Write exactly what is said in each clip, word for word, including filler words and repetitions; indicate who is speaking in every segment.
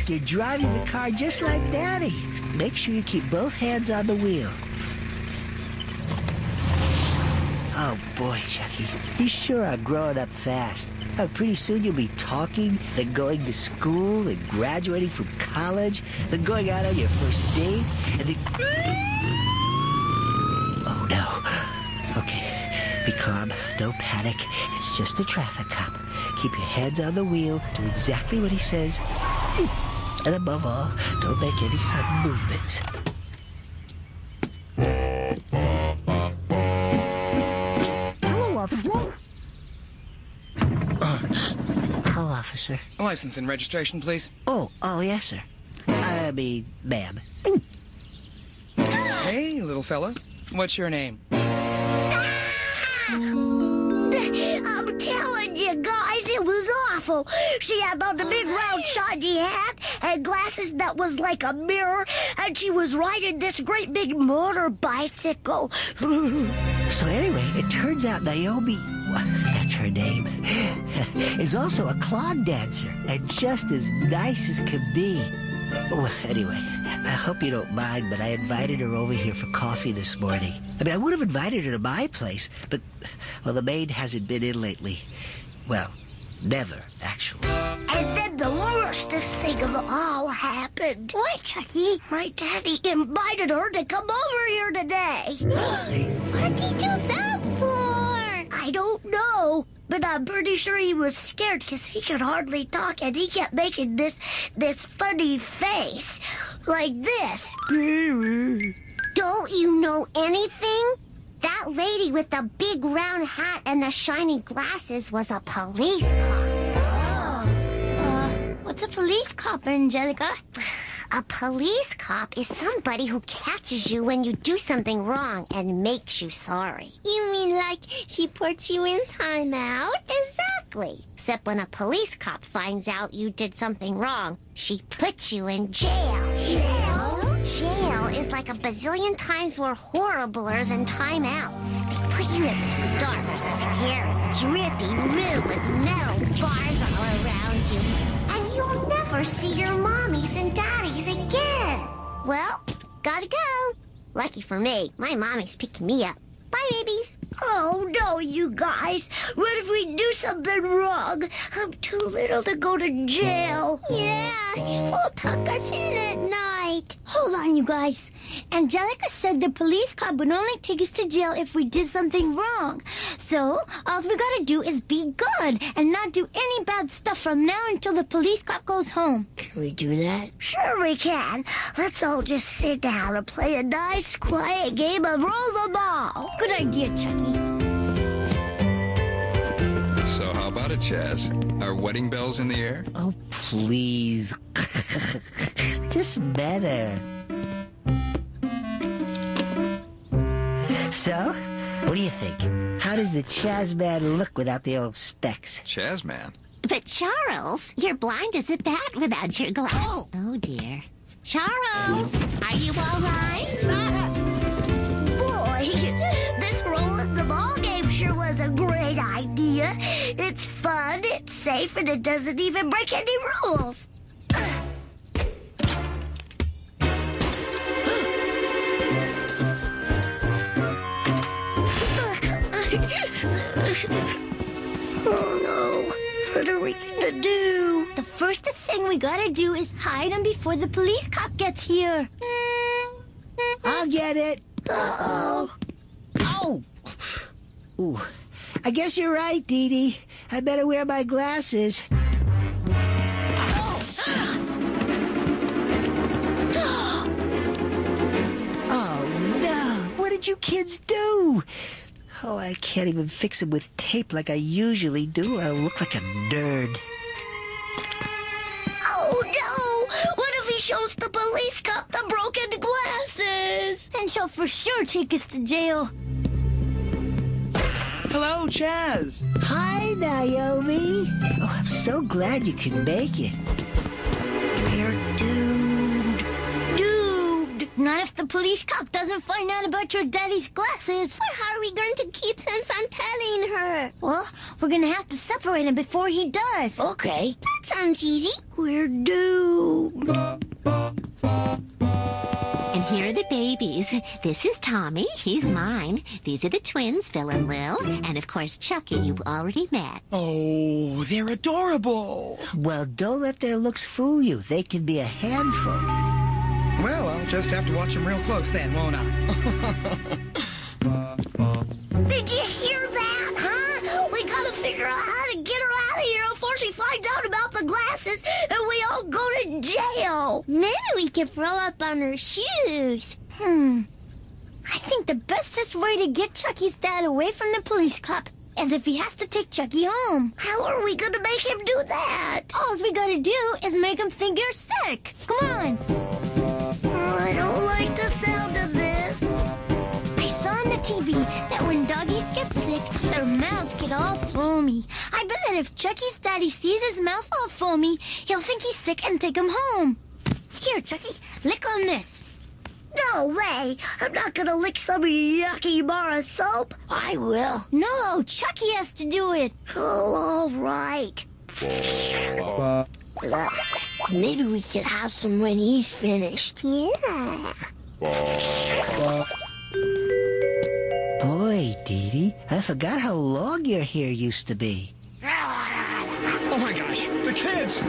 Speaker 1: You're driving the car just like Daddy. Make sure you keep both hands on the wheel. Oh, boy, Chucky. You sure are growing up fast. Uh, pretty soon you'll be talking, then going to school, then graduating from college, then going out on your first date, and then... Oh, no. Okay, be calm. No panic. It's just a traffic cop. Keep your hands on the wheel. Do exactly what he says. And above all, don't make any sudden movements. Hello, officer. Uh, hello, officer.
Speaker 2: License and registration, please.
Speaker 1: Oh, oh, yes, sir. I mean, ma'am.
Speaker 2: Hey, little fella. What's your name?
Speaker 3: I'm telling you guys, it was awful. She had on a big round shiny hat and glasses that was like a mirror, and she was riding this great big motor bicycle.
Speaker 1: So anyway, it turns out Naomi, that's her name, is also a clog dancer and just as nice as can be. Well, anyway, I hope you don't mind, but I invited her over here for coffee this morning. I mean, I would have invited her to my place, but, well, the maid hasn't been in lately. Well, never, actually.
Speaker 3: And then the worstest thing of all happened.
Speaker 4: What, Chucky?
Speaker 3: My daddy invited her to come over here today.
Speaker 4: What'd he do that for?
Speaker 3: I don't know, but I'm pretty sure he was scared because he could hardly talk, and he kept making this this funny face like this.
Speaker 4: Don't you know anything? That lady with the big round hat and the shiny glasses was a police cop.
Speaker 5: Oh. Uh, what's a police cop, Angelica?
Speaker 4: A police cop is somebody who catches you when you do something wrong and makes you sorry.
Speaker 5: You mean like she puts you in timeout?
Speaker 4: Exactly. Except when a police cop finds out you did something wrong, she puts you in jail.
Speaker 5: Jail?
Speaker 4: Jail is like a bazillion times more horribler than timeout. They put you in this dark, scary, drippy room with metal bars all around you. And you'll never see your mommies and daddies again. Well, gotta go. Lucky for me, my mommy's picking me up. Bye, babies.
Speaker 3: Oh, no, you guys. What if we do something wrong? I'm too little to go to jail.
Speaker 5: Yeah, who'll tuck us in at night? Hold on, you guys. Angelica said the police cop would only take us to jail if we did something wrong. So, all we gotta do is be good and not do any bad stuff from now until the police cop goes home.
Speaker 3: Can we do that? Sure we can. Let's all just sit down and play a nice, quiet game of roll the ball.
Speaker 5: Good idea, Chucky.
Speaker 6: So how about it, Chaz? Are wedding bells in the air?
Speaker 1: Oh, please. Just better. So, what do you think? How does the Chaz man look without the old specs?
Speaker 6: Chaz man?
Speaker 4: But Charles, you're blind as a bat without your glasses. Oh, oh dear. Charles, are you all right?
Speaker 3: Boy, this rolling the ball game sure was a great idea. It's fun, it's safe, and it doesn't even break any rules. Oh, no. What are we gonna do?
Speaker 5: The first thing we gotta do is hide him before the police cop gets here.
Speaker 1: I'll get it.
Speaker 3: Uh-oh.
Speaker 1: Oh! Ooh. I guess you're right, Dee Dee. I better wear my glasses. Oh, no. What did you kids do? Oh, I can't even fix them with tape like I usually do, or I'll look like a nerd.
Speaker 3: Oh, no! What if he shows the police cop the broken glasses?
Speaker 5: And she'll for sure take us to jail.
Speaker 2: Hello, Chaz.
Speaker 1: Hi, Naomi. Oh, I'm so glad you could make it.
Speaker 3: We're doomed.
Speaker 5: Doomed. Not if the police cop doesn't find out about your daddy's glasses.
Speaker 4: Well, how are we going to keep him from telling her?
Speaker 5: Well, we're gonna have to separate him before he does.
Speaker 3: Okay.
Speaker 4: That's sounds easy.
Speaker 3: We're doomed.
Speaker 7: And here are the babies. This is Tommy. He's mine. These are the twins, Phil and Lil. And, of course, Chucky, you've already met.
Speaker 2: Oh, they're adorable.
Speaker 1: Well, don't let their looks fool you. They can be a handful.
Speaker 2: Well, I'll just have to watch them real close then, won't I?
Speaker 3: Did you hear that, huh? We gotta figure out how to get her out of here before she finds out about the glasses and we all go to jail.
Speaker 4: Maybe we could throw up on her shoes.
Speaker 5: Hmm. I think the bestest way to get Chucky's dad away from the police cop is if he has to take Chucky home.
Speaker 3: How are we gonna make him do that?
Speaker 5: All we gotta do is make him think you're sick. Come on.
Speaker 3: Oh, I don't like the sound of this.
Speaker 5: I saw on the T V that when doggies get sick, their mouths get all foamy. I bet that if Chucky's daddy sees his mouth all foamy, he'll think he's sick and take him home. Here, Chucky, lick on this.
Speaker 3: No way! I'm not gonna lick some yucky bar of soap.
Speaker 5: I will. No, Chucky has to do it.
Speaker 3: Oh, all right.
Speaker 5: Maybe we could have some when he's finished.
Speaker 3: Yeah.
Speaker 1: Boy, Dee Dee, I forgot how long your hair used to be.
Speaker 6: Oh my gosh, the kids!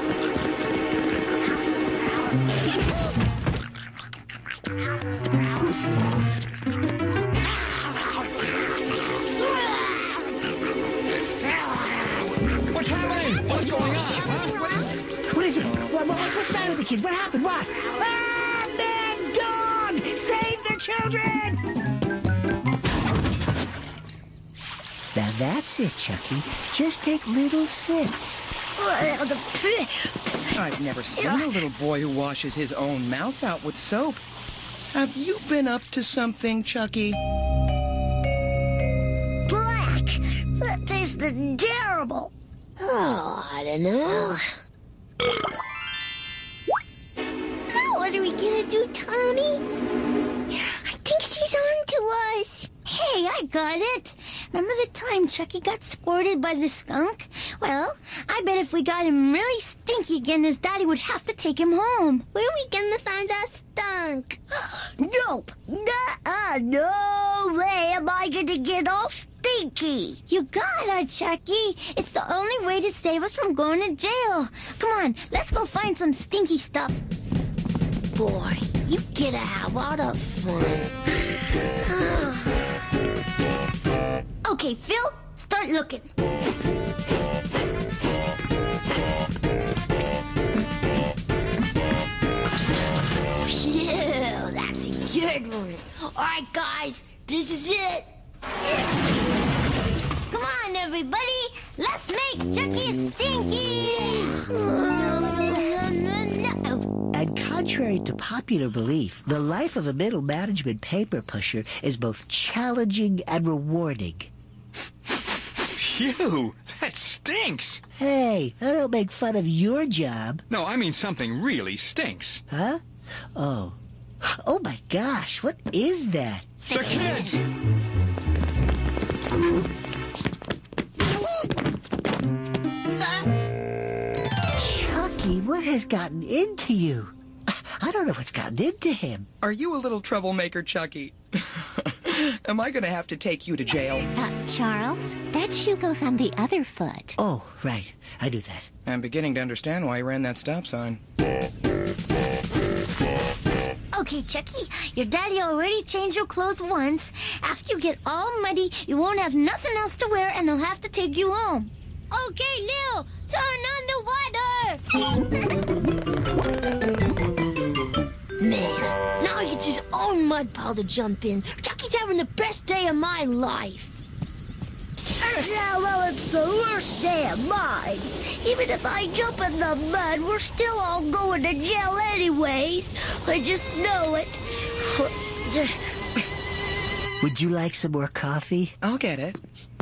Speaker 6: What's happening? What's going on? Huh? What is it?
Speaker 1: What is it? What, what, what's the matter with the kids? What happened? What? Ah, man, dog! Save the children! Now that's it, Chucky. Just take little sips.
Speaker 2: I've never seen a little boy who washes his own mouth out with soap. Have you been up to something, Chucky?
Speaker 3: Black! That tasted terrible.
Speaker 5: Oh, I don't know.
Speaker 4: Now what are we gonna do, Tommy? I think she's on to us.
Speaker 5: Hey, I got it. Remember the time Chucky got squirted by the skunk? Well, I bet if we got him really stinky again, his daddy would have to take him home.
Speaker 4: Where are we gonna find that skunk?
Speaker 3: Nope. Nuh-uh. No way am I gonna get all stinky.
Speaker 5: You got it, Chucky. It's the only way to save us from going to jail. Come on, let's go find some stinky stuff. Boy, you get to have a lot of fun. Okay, Phil, start looking. Phew, that's a good one. All right, guys, this is it. Come on, everybody. Let's make Chucky stinky.
Speaker 1: And contrary to popular belief, the life of a middle management paper pusher is both challenging and rewarding.
Speaker 6: Phew, that stinks.
Speaker 1: Hey, I don't make fun of your job.
Speaker 6: No, I mean something really stinks.
Speaker 1: Huh? Oh. Oh my gosh, what is that?
Speaker 6: The kids!
Speaker 1: Chucky, what has gotten into you? I don't know what's gotten into him.
Speaker 2: Are you a little troublemaker, Chucky? Am I gonna have to take you to jail?
Speaker 7: Uh, Charles, that shoe goes on the other foot.
Speaker 1: Oh, right. I do that.
Speaker 2: I'm beginning to understand why you ran that stop sign.
Speaker 5: Okay, Chucky, your daddy already changed your clothes once. After you get all muddy, you won't have nothing else to wear, and he'll have to take you home. Okay, Lil, turn on the water! Man, now he gets his own mud pile to jump in. Chucky's having the best day of my life.
Speaker 3: Yeah, well, it's the worst day of mine. Even if I jump in the mud, we're still all going to jail anyways. I just know it.
Speaker 1: Would you like some more coffee?
Speaker 2: I'll get it.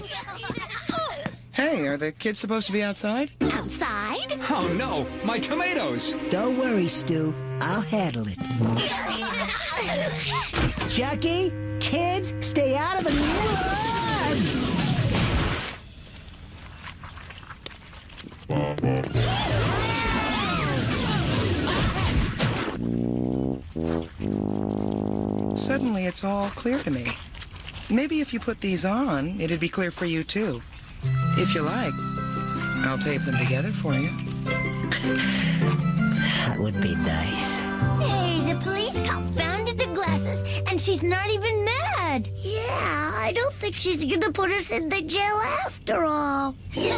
Speaker 2: Hey, are the kids supposed to be outside?
Speaker 7: Outside?
Speaker 6: Oh no, my tomatoes!
Speaker 1: Don't worry, Stu. I'll handle it. Chucky, kids, stay out of the mud!
Speaker 2: suddenly it's all clear to me. Maybe if you put these on, it'd be clear for you, too. If you like, I'll tape them together for you.
Speaker 1: That would be nice.
Speaker 5: Hey, the police cop found the glasses, and she's not even mad.
Speaker 3: Yeah, I don't think she's gonna put us in the jail after all.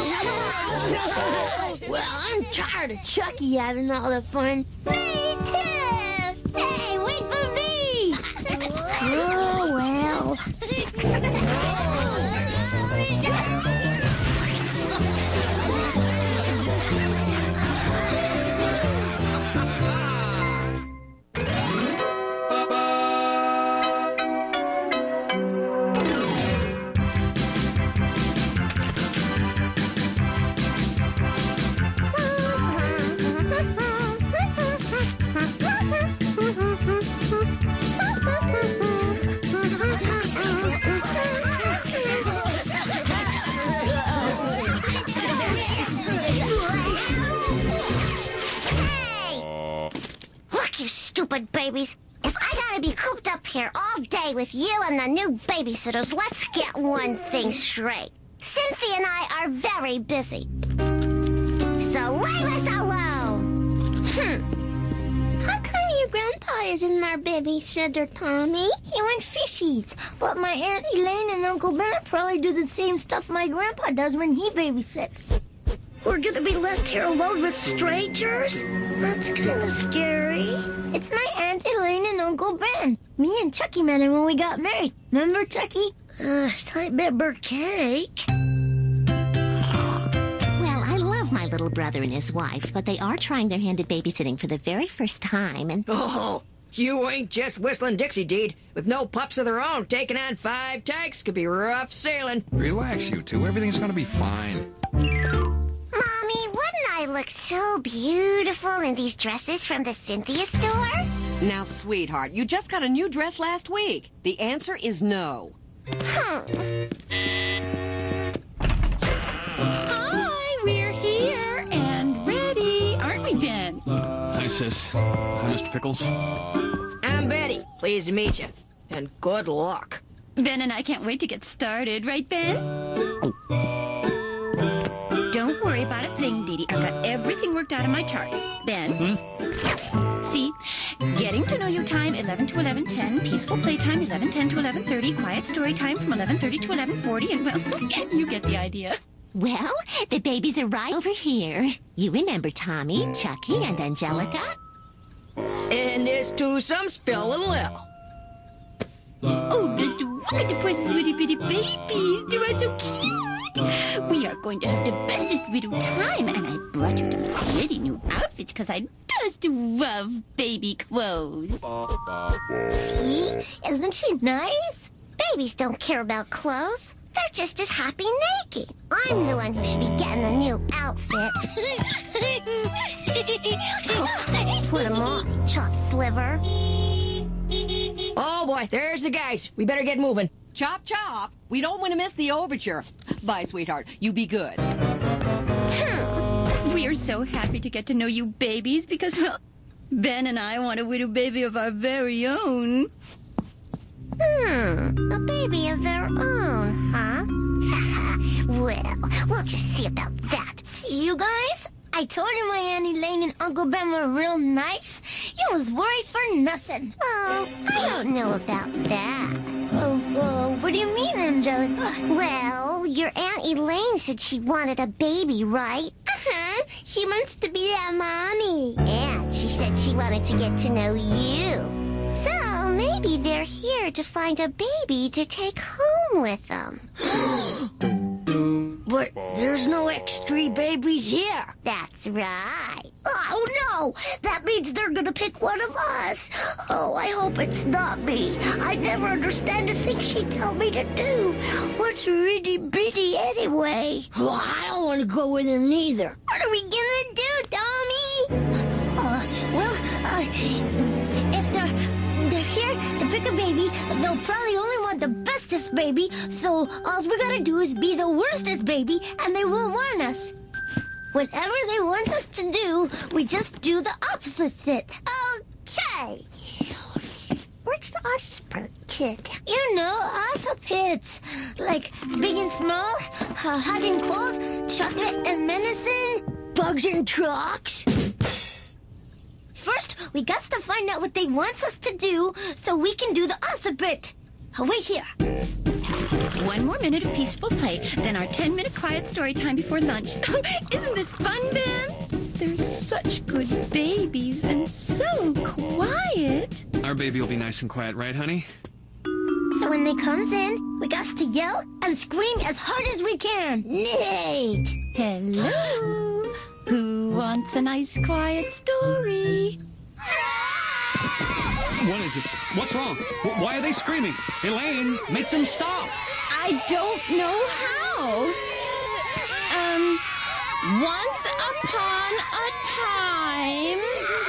Speaker 5: Well, I'm tired of Chucky having all the fun. Me too! Hey, wait for me!
Speaker 3: Oh, well.
Speaker 4: Stupid babies. If I gotta be cooped up here all day with you and the new babysitters, let's get one thing straight. Cynthia and I are very busy. So leave us alone.
Speaker 5: Hmm. How come your grandpa isn't our babysitter, Tommy? He went fishies. But my Aunt Elaine and Uncle Bennett probably do the same stuff my grandpa does when he babysits.
Speaker 3: We're gonna be left here alone with strangers? That's kinda scary.
Speaker 5: It's my Aunt Elaine and Uncle Ben. Me and Chucky met him when we got married. Remember, Chucky?
Speaker 3: Uh, I remember Cake.
Speaker 7: Well, I love my little brother and his wife, but they are trying their hand at babysitting for the very first time, and...
Speaker 8: Oh, you ain't just whistling Dixie Deed. With no pups of their own, taking on five takes could be rough sailing.
Speaker 6: Relax, you two. Everything's gonna be fine.
Speaker 4: Mommy, wouldn't I look so beautiful in these dresses from the Cynthia store?
Speaker 9: Now, sweetheart, you just got a new dress last week. The answer is no.
Speaker 4: Hmm.
Speaker 10: Hi, we're here and ready, aren't we, Ben?
Speaker 11: Hi, sis. Hi, Mister Pickles.
Speaker 8: I'm Betty. Pleased to meet you. And good luck.
Speaker 10: Ben and I can't wait to get started, right, Ben? Don't worry about a thing, Dee Dee. I've got everything worked out in my chart. Ben, hmm? See, getting to know you time eleven to eleven ten, peaceful playtime eleven ten to eleven thirty, quiet story time from eleven thirty to eleven forty, and well, you get the idea.
Speaker 7: Well, the babies are right over here. You remember Tommy, Chucky, and Angelica?
Speaker 8: And this twosome's Phil and Lil.
Speaker 10: Oh, just look at the precious itty bitty babies. They are so cute. We are going to have the bestest little time, and I brought you the pretty new outfits because I just love baby clothes.
Speaker 5: See? Isn't she nice?
Speaker 4: Babies don't care about clothes. They're just as happy naked. I'm the one who should be getting a new outfit. Oh, put 'em on, chop sliver.
Speaker 8: Oh, boy, there's the guys. We better get moving.
Speaker 9: Chop, chop. We don't want to miss the overture. Bye, sweetheart. You be good.
Speaker 10: We are so happy to get to know you babies because, well, Ben and I want a little baby of our very own.
Speaker 4: Hmm, a baby of their own, huh? Well, we'll just see about that.
Speaker 5: See, you guys? I told you my Aunt Elaine and Uncle Ben were real nice. You was worried for nothing.
Speaker 4: Oh, I don't know about that.
Speaker 5: Oh, uh, what do you mean, Angelica?
Speaker 4: Well, your Aunt Elaine said she wanted a baby, right? Uh-huh. She wants to be a mommy. And she said she wanted to get to know you. So maybe they're here to find a baby to take home with them.
Speaker 3: But there's no X three babies here.
Speaker 4: That's right.
Speaker 3: Oh, no! That means they're gonna pick one of us. Oh, I hope it's not me. I never understand the things she tell me to do. What's itty bitty anyway?
Speaker 5: Well, I don't want to go with her neither.
Speaker 4: What are we gonna do, Tommy?
Speaker 5: Uh, well, uh, if they're, they're here to pick a baby, they'll probably only want the bestest baby, so all we gotta do is be the worstest baby, and they won't want us. Whatever they want us to do, we just do the opposite.
Speaker 4: Okay. Where's the Ossipet kid?
Speaker 5: You know, Ossipets. Like big and small, uh, hot and cold, chocolate and menacing, bugs and trucks. First, we got to find out what they want us to do so we can do the Ossipet. Oh, wait here.
Speaker 10: One more minute of peaceful play, then our ten-minute quiet story time before lunch. Isn't this fun, Ben? They're such good babies and so quiet.
Speaker 11: Our baby will be nice and quiet, right, honey?
Speaker 5: So when they comes in, we got to yell and scream as hard as we can. Nate!
Speaker 10: Hello? Who wants a nice quiet story?
Speaker 11: What is it? What's wrong? W- Why are they screaming? Elaine, make them stop.
Speaker 10: I don't know how. Um, once upon a time...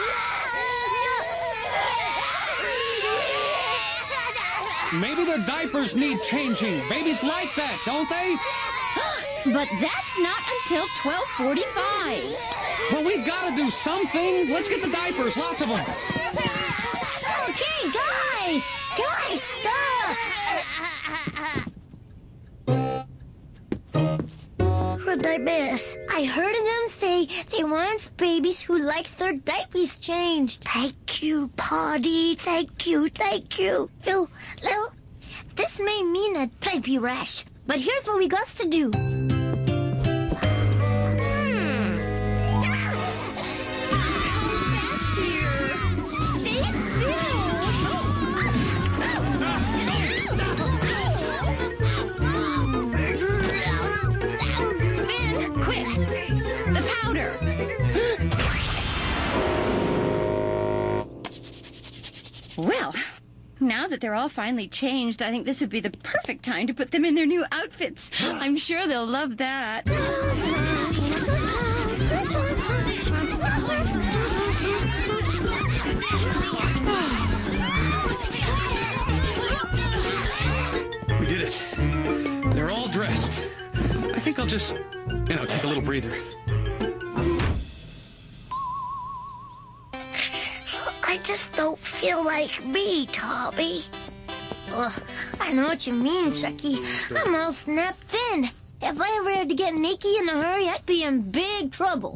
Speaker 11: Maybe their diapers need changing. Babies like that, don't they?
Speaker 10: But that's not until twelve forty-five.
Speaker 11: Well, we gotta do something. Let's get the diapers, lots of them.
Speaker 5: Okay, guys! Guys, stop! What'd I miss? I heard them say they want babies who likes their diapers changed.
Speaker 3: Thank you, Poddy. Thank you, thank you.
Speaker 5: Phil, Lil, this may mean a diaper rash, but here's what we got to do.
Speaker 10: Well, now that they're all finally changed, I think this would be the perfect time to put them in their new outfits. I'm sure they'll love that.
Speaker 11: We did it. They're all dressed. I think I'll just, you know, take a little breather.
Speaker 3: I just don't feel like me, Tommy.
Speaker 5: Ugh, I know what you mean, Chucky. I'm all snapped in. If I ever had to get naked in a hurry, I'd be in big trouble.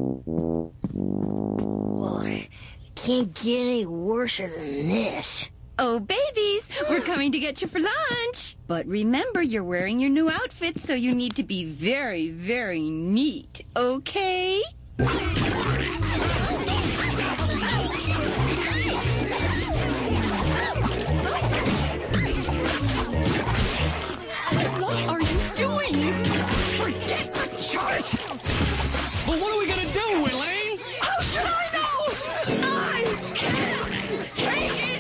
Speaker 3: Well, it can't get any worse than this.
Speaker 10: Oh, babies, we're coming to get you for lunch. But remember, you're wearing your new outfits, so you need to be very, very neat, okay?
Speaker 11: What are you doing? Forget the chart! But what are we gonna do, Elaine?
Speaker 3: How should I know? I can't take it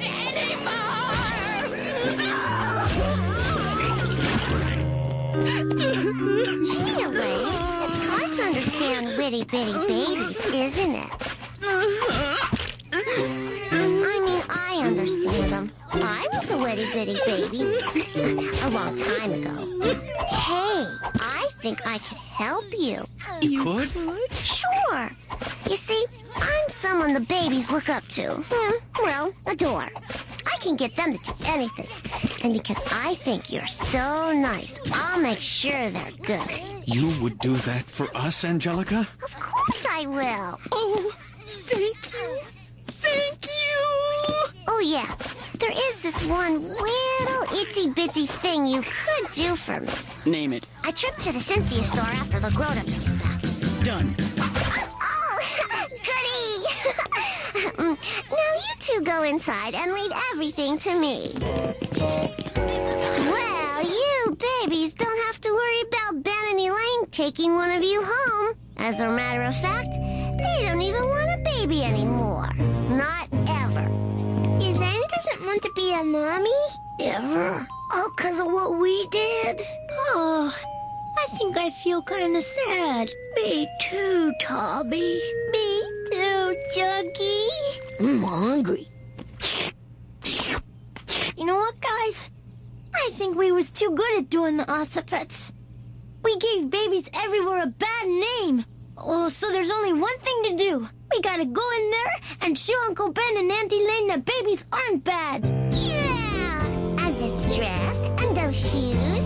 Speaker 4: Gee, Elaine, it's hard to understand witty bitty babies, isn't it? I mean, I understand them. I was a witty bitty baby a long time ago. Hey, I think I could help you.
Speaker 11: You could?
Speaker 4: Sure. You see, I'm someone the babies look up to. Hmm, well, adore. I can get them to do anything. And because I think you're so nice, I'll make sure they're good.
Speaker 11: You would do that for us, Angelica?
Speaker 4: Of course I will.
Speaker 10: Oh, thank you. Thank you.
Speaker 4: Oh, yeah. There is this one little itsy-bitsy thing you could do for me.
Speaker 11: Name it.
Speaker 4: I tripped to the Cynthia store after the grown-ups came back.
Speaker 11: Done.
Speaker 4: Oh, goody! Now you two go inside and leave everything to me. Well, you babies don't have to worry about Ben and Elaine taking one of you home. As a matter of fact, they don't even want a baby anymore. Not ever. Elaine doesn't want to be a mommy?
Speaker 3: Ever? All because of what we did?
Speaker 5: Oh, I think I feel kind of sad.
Speaker 3: Me too, Tommy.
Speaker 5: Me too, Chucky.
Speaker 3: I'm hungry.
Speaker 5: You know what, guys? I think we was too good at doing the Ossipets. We gave babies everywhere a bad name. Oh, so there's only one thing to do. We gotta go in there and show Uncle Ben and Auntie Elaine that babies aren't bad.
Speaker 4: Yeah! And this dress, and those shoes.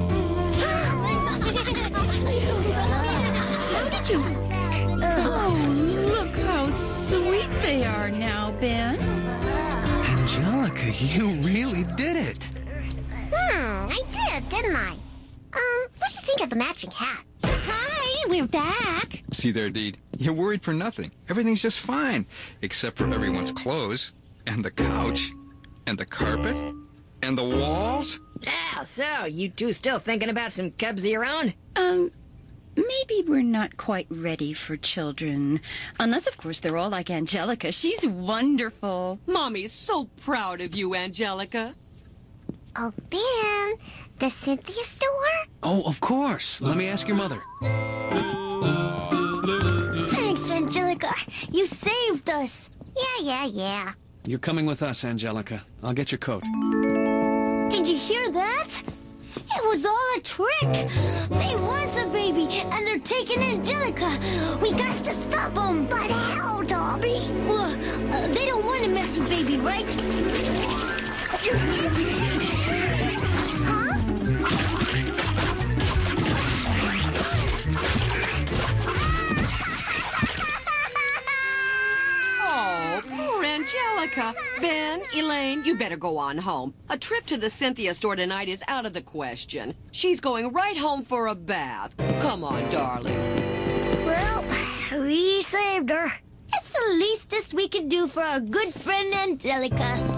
Speaker 10: How did you... Oh, look how sweet they are now, Ben.
Speaker 11: Angelica, you really did it.
Speaker 4: Hmm, I did, didn't I? Um, what do you think of the matching hat?
Speaker 7: Hi, we're back.
Speaker 6: See there, Deed. You're worried for nothing. Everything's just fine. Except for everyone's clothes, and the couch, and the carpet, and the walls.
Speaker 8: Yeah, so, you two still thinking about some cubs of your own?
Speaker 10: Um, maybe we're not quite ready for children. Unless, of course, they're all like Angelica. She's wonderful.
Speaker 9: Mommy's so proud of you, Angelica.
Speaker 4: Oh, Ben, the Cynthia store?
Speaker 11: Oh, of course. Let me ask your mother.
Speaker 5: Thanks, Angelica. You saved us.
Speaker 4: Yeah, yeah, yeah.
Speaker 11: You're coming with us, Angelica. I'll get your coat.
Speaker 5: Did you hear that? It was all a trick. They want a baby, and they're taking Angelica. We got to stop them.
Speaker 3: But how, Dobby?
Speaker 5: Well, uh, they don't want a messy baby, right? Huh?
Speaker 9: Oh, poor Angelica. Ben, Elaine, you better go on home. A trip to the Cynthia store tonight is out of the question. She's going right home for a bath. Come on, darling.
Speaker 3: Well, we saved her.
Speaker 5: It's the least this we can do for our good friend Angelica.